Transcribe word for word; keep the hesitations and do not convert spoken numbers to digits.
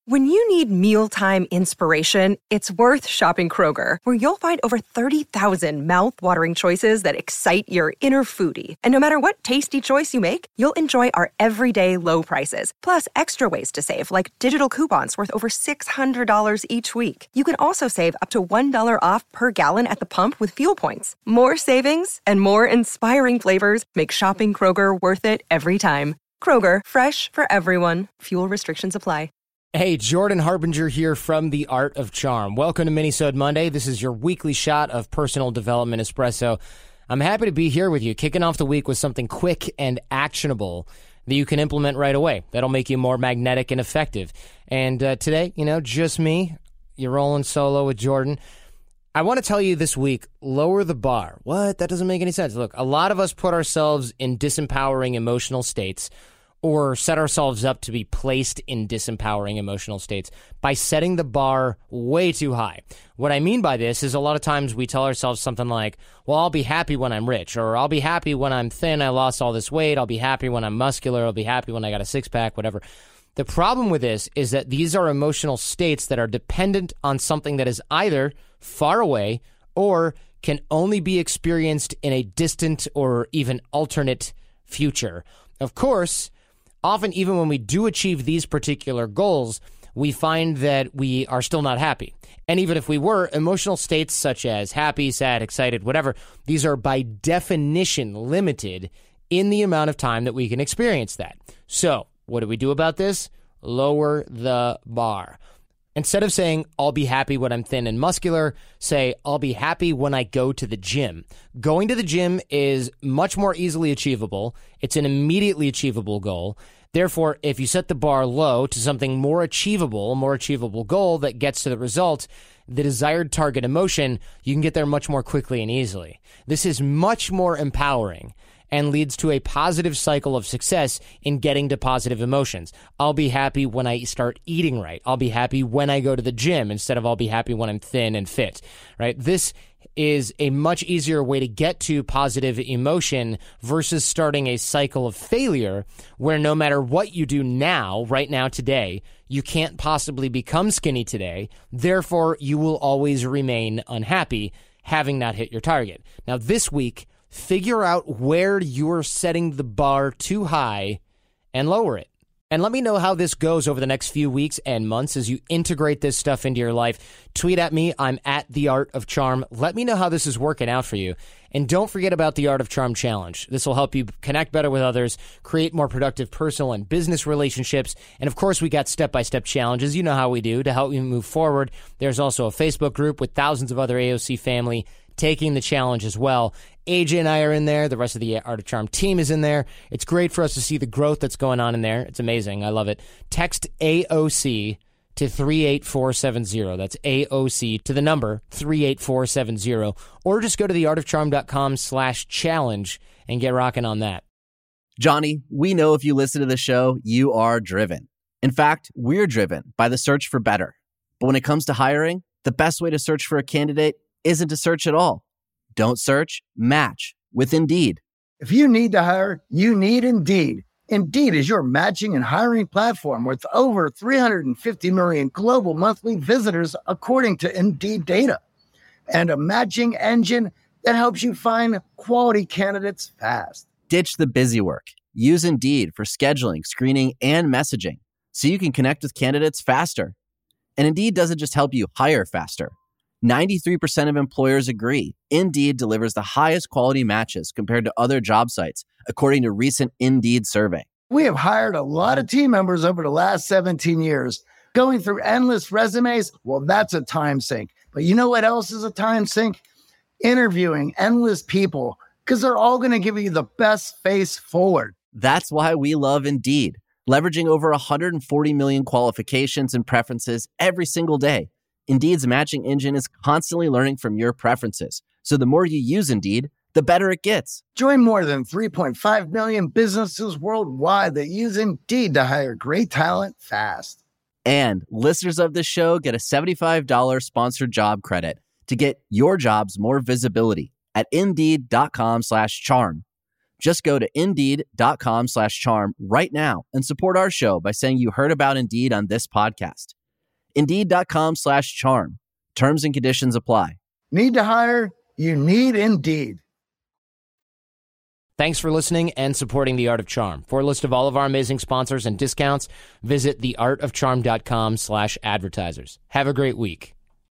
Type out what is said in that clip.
When you need mealtime inspiration, it's worth shopping Kroger, where you'll find over thirty thousand mouth-watering choices that excite your inner foodie. And no matter what tasty choice you make, you'll enjoy our everyday low prices, plus extra ways to save, like digital coupons worth over six hundred dollars each week. You can also save up to one dollar off per gallon at the pump with fuel points. More savings and more inspiring flavors make shopping Kroger worth it every time. Kroger, fresh for everyone. Fuel restrictions apply. Hey, Jordan Harbinger here from The Art of Charm. Welcome to Minisode Monday. This is your weekly shot of personal development espresso. I'm happy to be here with you, kicking off the week with something quick and actionable that you can implement right away. That'll make you more magnetic and effective. And uh, today, you know, just me. You're rolling solo with Jordan. I want to tell you this week, lower the bar. What? That doesn't make any sense. Look, a lot of us put ourselves in disempowering emotional states or set ourselves up to be placed in disempowering emotional states by setting the bar way too high. What I mean by this is a lot of times we tell ourselves something like, well, I'll be happy when I'm rich, or I'll be happy when I'm thin, I lost all this weight, I'll be happy when I'm muscular, I'll be happy when I got a six-pack, whatever. The problem with this is that these are emotional states that are dependent on something that is either far away or can only be experienced in a distant or even alternate future. Of course, often, even when we do achieve these particular goals, we find that we are still not happy. And even if we were, emotional states such as happy, sad, excited, whatever, these are by definition limited in the amount of time that we can experience that. So, what do we do about this? Lower the bar. Instead of saying, I'll be happy when I'm thin and muscular, say, I'll be happy when I go to the gym. Going to the gym is much more easily achievable. It's an immediately achievable goal. Therefore, if you set the bar low to something more achievable, a more achievable goal that gets to the result, the desired target emotion, you can get there much more quickly and easily. This is much more empowering and leads to a positive cycle of success in getting to positive emotions. I'll be happy when I start eating right. I'll be happy when I go to the gym instead of I'll be happy when I'm thin and fit, right? This is a much easier way to get to positive emotion versus starting a cycle of failure where no matter what you do now, right now, today, you can't possibly become skinny today. Therefore, you will always remain unhappy having not hit your target. Now, this week, figure out where you're setting the bar too high and lower it. And let me know how this goes over the next few weeks and months as you integrate this stuff into your life. Tweet at me. I'm at The Art of Charm. Let me know how this is working out for you. And don't forget about the Art of Charm Challenge. This will help you connect better with others, create more productive personal and business relationships. And of course, we got step-by-step challenges. You know how we do to help you move forward. There's also a Facebook group with thousands of other A O C family taking the challenge as well. A J and I are in there. The rest of the Art of Charm team is in there. It's great for us to see the growth that's going on in there. It's amazing. I love it. Text A O C to three eight four seven zero. That's A O C to the number three eight four seven zero. Or just go to theartofcharm.com slash challenge and get rocking on that. Johnny, we know if you listen to the show, you are driven. In fact, we're driven by the search for better. But when it comes to hiring, the best way to search for a candidate isn't to search at all. Don't search, match with Indeed. If you need to hire, you need Indeed. Indeed is your matching and hiring platform with over three hundred fifty million global monthly visitors, according to Indeed data, and a matching engine that helps you find quality candidates fast. Ditch the busy work. Use Indeed for scheduling, screening, and messaging so you can connect with candidates faster. And Indeed doesn't just help you hire faster. ninety-three percent of employers agree Indeed delivers the highest quality matches compared to other job sites, according to a recent Indeed survey. We have hired a lot of team members over the last seventeen years. Going through endless resumes, well, that's a time sink. But you know what else is a time sink? Interviewing endless people, because they're all going to give you the best face forward. That's why we love Indeed, leveraging over one hundred forty million qualifications and preferences every single day. Indeed's matching engine is constantly learning from your preferences. So the more you use Indeed, the better it gets. Join more than three point five million businesses worldwide that use Indeed to hire great talent fast. And listeners of this show get a seventy-five dollars sponsored job credit to get your jobs more visibility at Indeed.com slash charm. Just go to Indeed.com slash charm right now and support our show by saying you heard about Indeed on this podcast. Indeed.com slash charm. Terms and conditions apply. Need to hire? You need Indeed. Thanks for listening and supporting The Art of Charm. For a list of all of our amazing sponsors and discounts, visit theartofcharm.com slash advertisers. Have a great week.